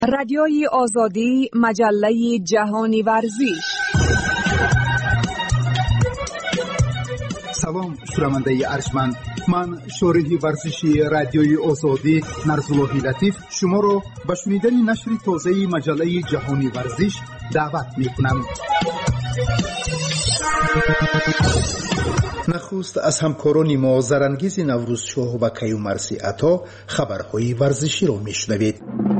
رادیوی آزادی، مجله جهانی ورزش. سلام شنونده ارجمند، من شارح ورزشی رادیوی آزادی نرزاللهی لطیف شما را به شنیدن نشر تازه مجله جهانی ورزش دعوت می‌کنم. نخست از همکاران ما زرانگیز نوروزشاه و کیومرثی عطا خبرهای ورزشی را میشنوید.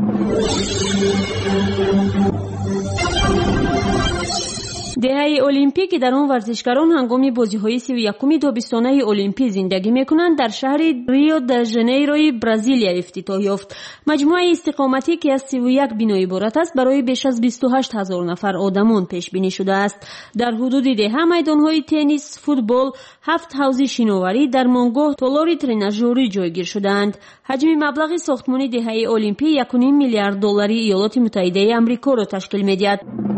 دهه المپیک در آن ورزشکاران هنگام بازی‌های 31 تابستانه المپی زندگی می‌کنند در شهر ریو د ژانیروی برزیلیا افتتاح یافت. مجموعه استقامتی که از 31 بنا عبارت است برای بیش از 28000 نفر آدمان پیش بینی شده است. در حدود ده میدان‌های تنیس، فوتبال، 7 حوض شناوری، درمانگاه، تالار ترناژوری جایگیر شدند. حجم مبلغ ساختمان دهه المپی 1.5 میلیارد دلاری ایالات متحده آمریکا را تشکیل می‌دهد.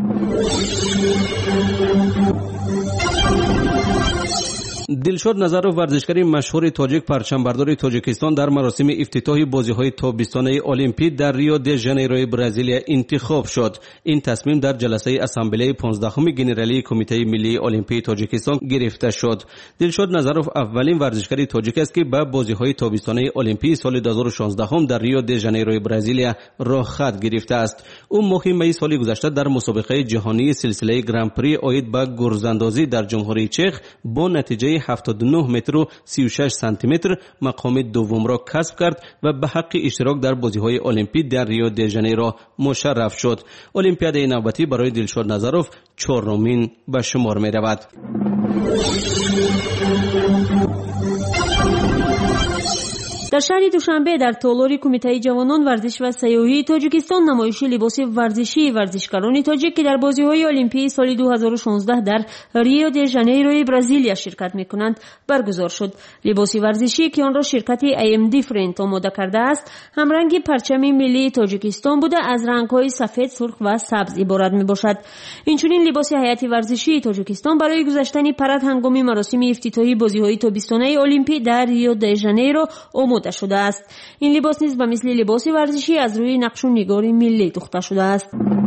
دلشاد نظرов ورزشکار مشهور تاجیک پرچمبردار تاجیکستان در مراسم افتتاح بازی‌های تابستانه المپی در ریو د ژانیروی برزیلیا انتخاب شد. این تصمیم در جلسه اسامبله 15 گنرالی کمیته ملی المپی تاجیکستان گرفته شد. دلشاد نظرов اولین ورزشکار تاجیک است که به بازی‌های تابستانه المپی سال 2016 در ریو د ژانیروی برزیلیا راه خط گرفته است. او ماه می سال گذشته در مسابقه جهانی سلسله گرند پری عاید به گرزاندازی در جمهوری چک با نتیجه 79 متر و 36 سانتی متر مقام دوم را کسب کرد و به حق اشتراک در بازی‌های المپی در ریو د ژانیرو مشرف شد. المپیاد نوبتی برای دلشاد نظرов چهارمین به شمار می‌رود. در شهر دوشنبه در تالار کمیته جوانان ورزش و سیاحی تاجیکستان نمایش لباس ورزشی ورزشکاران تاجیک که در بازی‌های المپی سال 2016 در ریو د ژانیروی برزیلیا شرکت می‌کنند برگزار شد. لباس ورزشی که آن را شرکت ام دیفرنت آماده کرده است همرنگ پرچم ملی تاجیکستان بوده از رنگ‌های سفید، سرخ و سبز عبارت می‌باشد. اینچنین لباس هیئت ورزشی تاجیکستان برای گذاشتن پرد هنگام مراسم افتتاحی بازی‌های تابستانه المپی در ریو د ژانیرو شده است. این لباس نیز به مثل لباس ورزشی از روی نقش و نگار ملی دوخته شده است.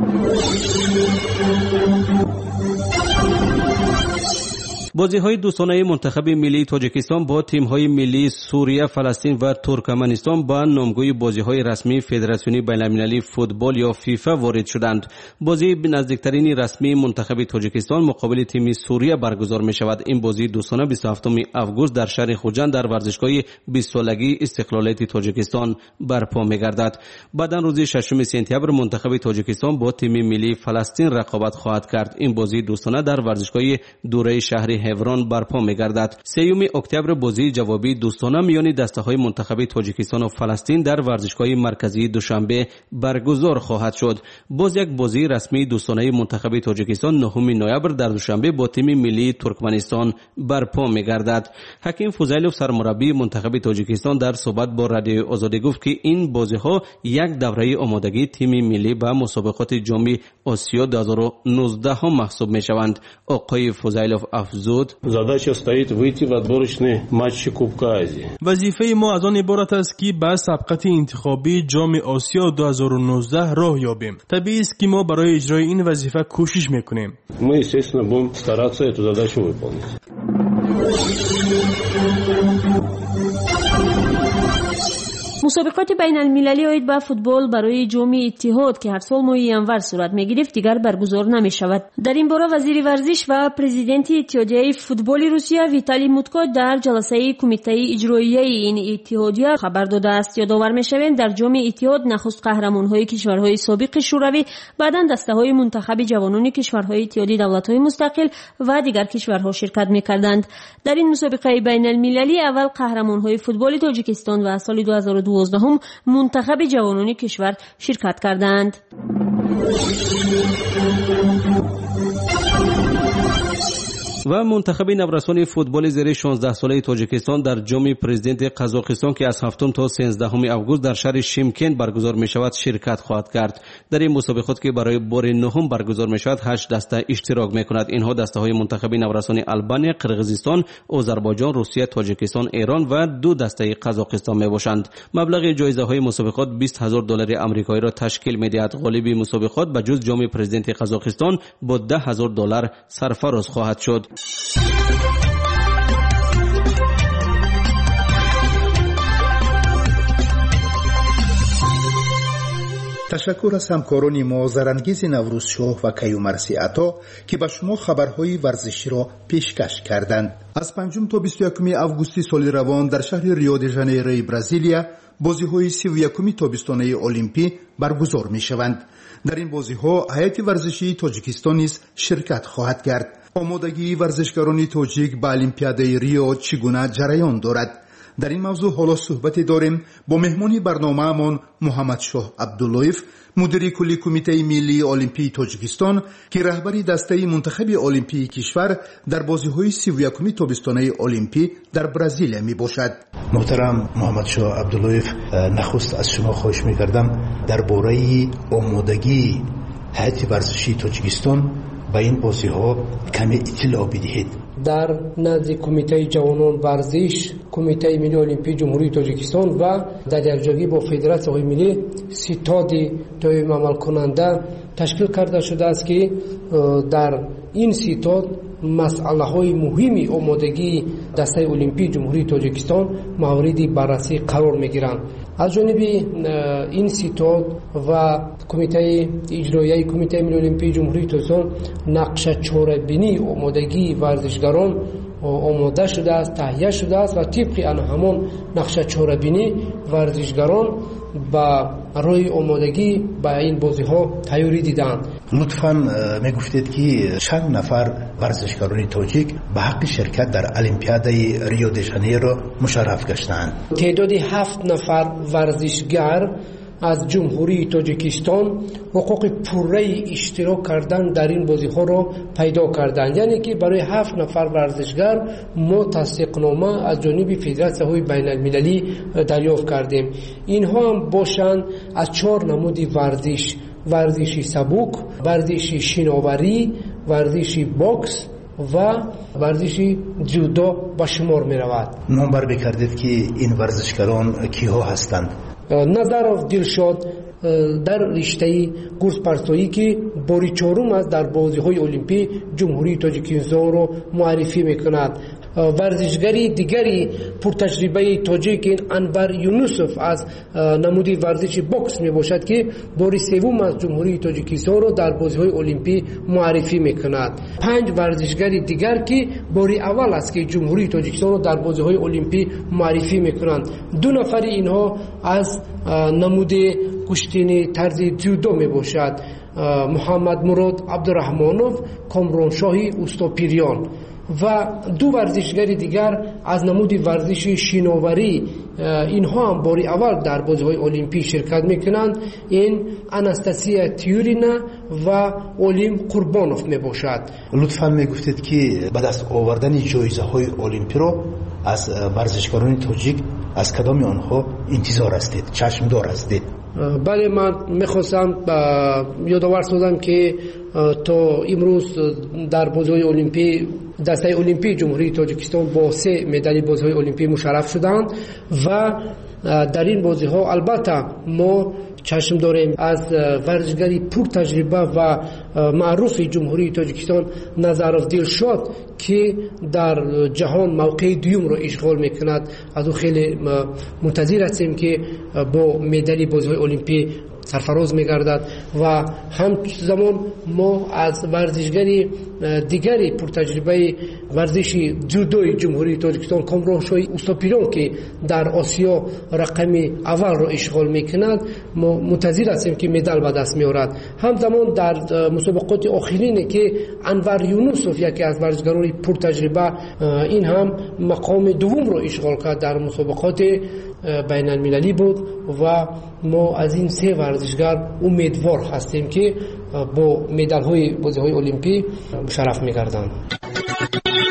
بازی‌های دوستانه منتخب ملی تاجیکستان با تیم‌های ملی سوریه، فلسطین و ترکمنستان با نامگوی بازی‌های رسمی فدراسیون بین‌المللی فوتبال یا فیفا وارد شدند. بازی نزدیکترین رسمی منتخب تاجیکستان مقابل تیم سوریه برگزار می‌شود. این بازی دوستانه 27 آگوست در شهر خوجند در ورزشگاه 20 سالگی استقلالیت تاجیکستان برپا می‌گردد. بعداً روز 6 سپتامبر منتخب تاجیکستان با تیم ملی فلسطین رقابت خواهد کرد. این بازی دوستانه در ورزشگاه دوره شهر هفران برپا می‌گردد. 3 اکتبر بازی جوابی دوستانه میان دسته‌های منتخب تاجیکستان و فلسطین در ورزشگاه مرکزی دوشنبه برگزار خواهد شد. باز یک بازی رسمی دوستانه منتخب تاجیکستان 9 نوامبر در دوشنبه با تیم ملی ترکمنستان برپا می‌گردد. حکیم فوزیلوف سرمربی منتخب تاجیکستان در صحبت با رادیو آزادی گفت که این بازی‌ها یک دوره آمادگی تیم ملی به مسابقات جام آسیا 2019 محسوب می‌شوند. آقای فوزیلوف افزود: задача стоит выйти в отборочные матчи Кубка Азии. وظیفه ما از آن عبارت است که به سبقت انتخابی جام آسیا 2019 راه یابیم. طبیعی است که ما برای اجرای این وظیفه کوشش میکنیم. Мы, естественно, будем стараться эту задачу выполнить. مسابقات بین المللی عاید به فوتبال برای جام اتحاد که هر سال ماه ینور صورت می‌گیرد دیگر برگزار نمی‌شود. در این باره وزیر ورزش و پرزیدنت اتحادیه فوتبال روسیه ویتالی موتکو در جلسه کمیته اجرایی این اتحادیه خبر داده است. یادآور می‌شویم در جام اتحاد نخست قهرمان‌های کشورهای سابق شوروی، بعداً دسته‌های منتخب جوانان کشورهای اتحادیه دولت‌های مستقل و دیگر کشورها شرکت می‌کردند. در این مسابقه بین المللی اول قهرمان‌های فوتبال تاجیکستان و سال 2012 منتخب جوانان کشور شرکت کردند. و منتخب نورسان فوتبال زیر 16 ساله تاجیکستان در جام پرزیدنت قزاقستان که از 7 تا 13 اوگوست در شهر شیمکند برگزار می شود شرکت خواهد کرد. در این مسابقات که برای بار نهم برگزار می شود 8 دسته اشتراک می کند. اینها دسته های منتخب نورسان آلبانیا، قرقیزستان، آذربایجان، روسیه، تاجیکستان، ایران و 2 دسته قزاقستان می باشند. مبلغ جایزه های مسابقات $20,000 آمریکایی را تشکیل می دهد. غالب مسابقات به جز جام پرزیدنت قزاقستان با $10,000 سرفراز خواهد شد. تشکر از همکاران ما زرانگیز نوروزشاه و کیومرثی عطا که به شما خبرهای ورزشی را پیشکش کردند. از 5 تا 21 اوگوست سال روان در شهر ریو دی ژانیروی برزیلیا بازی‌های 31 تابستانه المپی برگزار می‌شوند. در این بازی‌ها هیئت ورزشی تاجیکستان نیز شرکت خواهد کرد. آمادگی ورزشکاران تاجیک به المپیادای ریو چگونه جریان دارد؟ در این موضوع حالا صحبت داریم با مهمان برنامه‌مان محمد شاه عبداللهیف، مدیر کلی کمیته ملی المپی تاجیکستان که رهبری دسته منتخب المپی کشور در بازی‌های 31 تابستانه المپی در برزیل میباشد. محترم محمد شاه عبداللهیف، نخست از شما خواهش می‌کردم درباره آمادگی هیئت ورزشی تاجیکستان به این بازی‌ها کمی اطلاع بدهید. در نزد کمیته جوانان ورزش، کمیته ملی المپی جمهوری تاجیکستان و در یکجایی با فدراسیون ملی ستاد دائم عمل کننده تشکیل کرده شده است که در این ستاد مسئله‌های مهمی آمادگی دسته المپی جمهوری تاجیکستان مورد بررسی قرار می‌گیرند. از جانب این ستاد و کمیته اجرایی کمیته ملی المپی جمهوری تاجیکستان نقشه چاره‌بینی آمادگی ورزشکاران آماده شده است، تهیه شده است و طبق آن همان نقشه چاره‌بینی ورزشکاران با روی آمادگی با این بازی‌ها تیاری دیدند. لطفاً میگفتید که چند نفر ورزشکاران تاجیک به حق شرکت در المپیادای ریو دی ژانیرو مشرف گشتند؟ تعداد 7 نفر ورزشگر از جمهوری تاجیکستان حقوق پوره اشتراک کردن در این بازی‌ها را پیدا کردند. یعنی که برای 7 نفر ورزشگر ما تصدیقنامه از جانب فدراسیون بین المللی دریافت کردیم. اینها هم باشند از 4 نمود ورزشی سبک، ورزشی شناوری، ورزشی باکس و ورزشی جودو به شمار می رود. نام بر بکردید که این ورزشکاران کیها هستند؟ نظرов دلشاد در رشته گرز پرتایی که باری 4 است در بازی‌های المپی جمهوری تاجیکستان را معرفی می‌کند. ورزشگری دیگری پرتجربه تاجیک انور یونوسف از نمودی ورزش باکس میباشد که باری 3 از جمهوری تاجیکستان را در بازی‌های المپی معرفی می‌کند. 5 ورزشگر دیگر که باری اول است که جمهوری تاجیکستان را در بازی‌های المپی معرفی می‌کنند. 2 نفر اینها از نمود کشتی طرز جودو میباشد. محمد مراد عبدالرحمانوف، کامران شاهی اوستاپیریان و 2 ورزشگر دیگر از نمود ورزش شناوری اینها هم باری اول در بازی‌های المپی شرکت میکنند. این اناستاسیا تیورینا و اولیم قربانوف میباشد. لطفاً میگفتید که بعد از آوردن جایزه‌های المپی را از ورزشکاران تاجیک از کدام آنها انتظار هستید، چشم دار هستید؟ بله، من میخواستم یادآور سازم که تا امروز در بازی‌های المپی دسته المپی جمهوری تاجیکستان با 3 مدال بازی‌های المپی مشرف شدند و در این بازی‌ها البته ما چشم داریم از ورزشگری پر تجربه و معروف جمهوری تاجیکستان نظرov دلشاد که در جهان موقع دوم را اشغال میکند. از او خیلی منتظر هستیم که با مدال بازی‌های المپی سرفراز می‌گردد و همزمان ما از ورزشگری دیگری پرتجربه ورزش جودوی جمهوری تاجیکستان کامران شاهی اوستاپیریان که در آسیا رقم اول را اشغال می‌کند ما منتظر هستیم که مدال به دست می‌آورد. همزمان در مسابقات آخرین که انور یونوسف یکی از ورزشگران پرتجربه این هم مقام دوم را اشغال کرد در مسابقات بین المللی بود و ما از این 3 ورزشگر امیدوار هستیم که با مدال‌های بازی‌های المپی مشرف می‌گردند.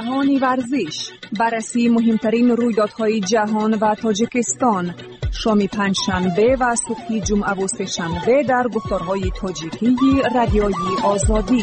جهانی ورزش، بررسی مهمترین رویدادهای جهان و تاجیکستان، شام پنجشنبه و صبح جمعه و سه‌شنبه در گفتارهای تاجیکی رادیوی آزادی.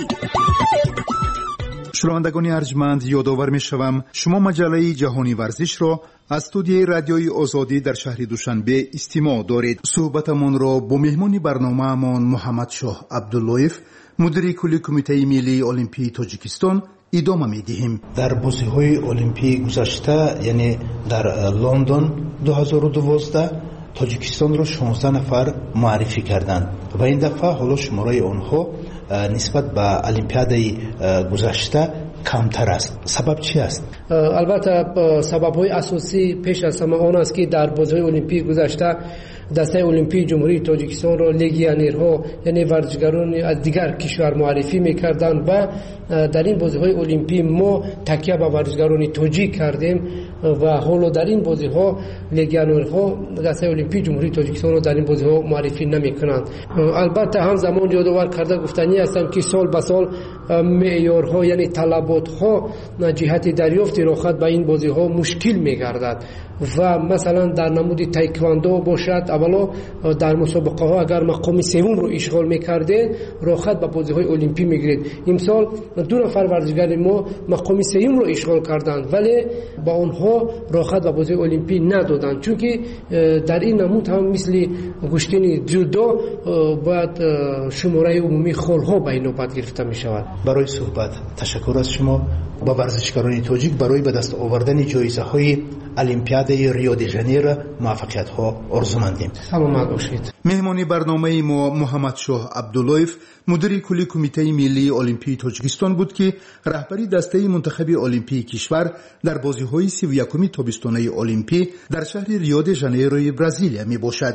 شنوندگان ارجمند، یادآور می‌شوم شما مجله جهانی ورزش را از استودیوی رادیوی آزادی در شهر دوشنبه استماع دارید. صحبتمان را با مهمان برنامه‌مان محمد شاه عبداللهیف، مدیر کلی کمیته ملی المپی تاجیکستان ادامه می‌دهیم. در بازی‌های المپی گذشته، یعنی در لندن 2012 تاجیکستان را 16 نفر معرفی کردند و این دفعه حالا شماره آنها نسبت به المپیادی گذشته کمتر است. سبب چی است؟ البته سبب‌های اساسی پیش از همه آن است که در بازی‌های المپی گذشته دسته المپی جمهوری تاجیکستان را لگیونرها، یعنی ورزشکاران از دیگر کشور معرفی می‌کردند و در این بازی‌های المپی ما تکیه به ورزشکاران تاجیک کردیم و حالا در این بازی‌ها لگیونرها دسته المپی جمهوری تاجیکستان را در این بازی‌ها معرفی نمی‌کنند. البته همزمان یادآور کرده گفتنی هستم که سال به سال معیارها، یعنی طلبات‌ها جهت دریافت رخصت به این بازی‌ها مشکل می‌گردد و مثلا در نمود تایکواندو باشد، اولا در مسابقه ها اگر مقام سوم رو اشغال میکرده رخصت به بازی های المپی میگیرید. امسال 2 نفر ورزشکار ما مقام سوم رو اشغال کردند ولی با آنها رخصت به بازی المپی ندادند، چون که در این نمود هم مثل گشتین جودو باید شماره عمومی خالها به این نوبت گرفته می شود. برای صحبت تشکر از شما. با ورزشکاران تاجیک برای به دست آوردن جایزه های المپیادی ریو دی ژانیرو موفقیت ها آرزومندیم. سلامت باشید. مهمانی برنامه ما محمد شاه عبداللهیف، مدیر کلی کمیته ملی المپی تاجیکستان بود که رهبری دسته منتخب المپی کشور در بازی‌های 31 تابستانه المپی در شهر ریو دی ژانیرو برزیلیا می باشد.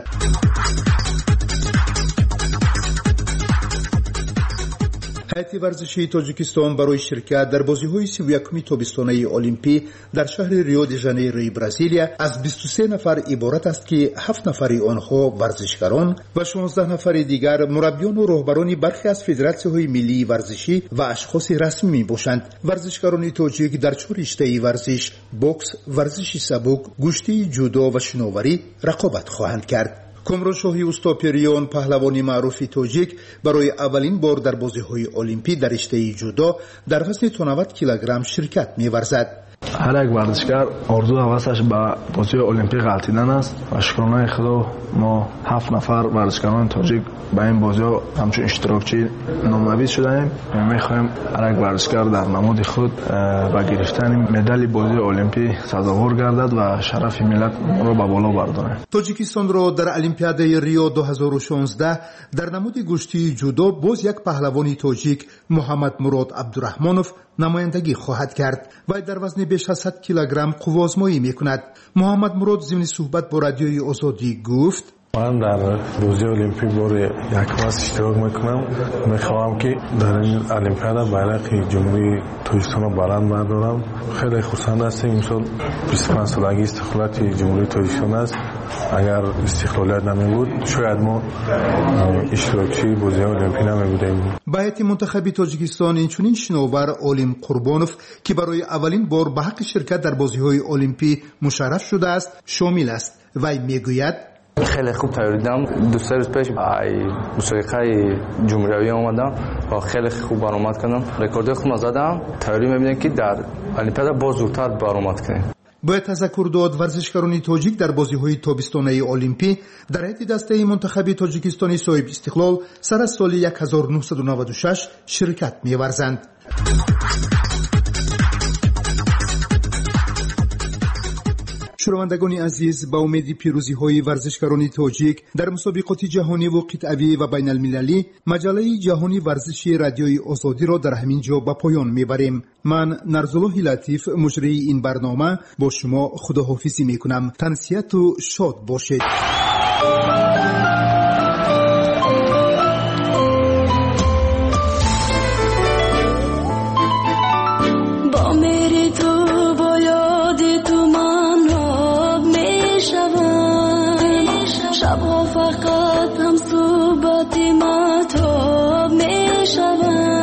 هیئت ورزشی تاجیکستان برای شرکت در بازی‌های 31 تابستانه المپی در شهر ریو دی ژانیرو برزیلیا از 23 نفر عبارت است که 7 نفر آنها ورزشکاران و 16 نفر دیگر مربیان و راهبران برخی از فدراسی‌های ملی ورزشی و اشخاص رسمی می‌باشند. ورزشکاران تاجیک در 4 رشته ورزش، بوکس، ورزش سبک، گشتی جودو و شناوری رقابت خواهند کرد. کامران شاهی استاپریان، پهلوان معروف تاجیک، برای اولین بار در بازی‌های المپی در رشته جودو در وزن 90 کیلوگرم شرکت می‌ورزد. هر یک ورزشکار آرزو و هوسش به بازی المپی غلطیدن است و شکرانه خدا ما 7 نفر ورزشکاران تاجیک به این بازی‌ها همچون اشتراکچی نامزد شدیم. می‌خوایم هر یک ورزشکار در نماد خود با گرفتن مدال بازی المپی سزاوار گردد و شرف ملت را به بالا بردارد. تاجیکستان را در المپیاد ریو 2016 در نماد گشتی جودو باز یک پهلوان تاجیک، محمد مراد عبدالرحمانوف، نمایندگی خواهد کرد و در وزن بیش از 100 کیلوگرم قوازمایی می‌کند. محمد مراد ضمن صحبت با رادیوی آزادی گفت: من در بازی المپی بار یک واسه اشتراک میکنم. میخوام که در این المپیاد بیرق جمهوری تاجیکستان رو بلند بردارم. خیلی خرسند هستیم. امسال 25 سالگی استقلالت جمهوری تاجیکستان است. اگر استقلالیت نمیبود شاید ما اشتراکی بازی المپی نمیبودیم. به هیئت منتخب تاجیکستان اینچنین شناور عالم قربانوف که برای اولین بار به حق شرکت در بازی‌های المپی مشرف شده است شامل است. وی میگوید: خیلی خوب تیاری دیدم. 2 روز پیش مسابقه جمهوری آمدم و خیلی خوب برآمد کردم. رکورد خوب زدم. تیاری می‌بینم که در المپیاد باز زودتر برآمد کنیم. باید تذکر داد ورزشکاران تاجیک در بازی‌های تابستانه المپی در هیئت دسته منتخب تاجیکستانی صاحب استقلال سر از سال 1996 شرکت می‌ورزند. شنوندگان عزیز، با امید پیروزی‌های ورزشکاران تاجیک در مسابقات جهانی و قطعی و بین المللی، مجله جهانی ورزشی رادیوی آزادی را در همین جا به پایان میبریم. من نرزالله لطیف، مجری این برنامه، با شما خداحافظی میکنم. تنسیت و شاد باشید. شبها فقط هم صحبت مطلب می شود.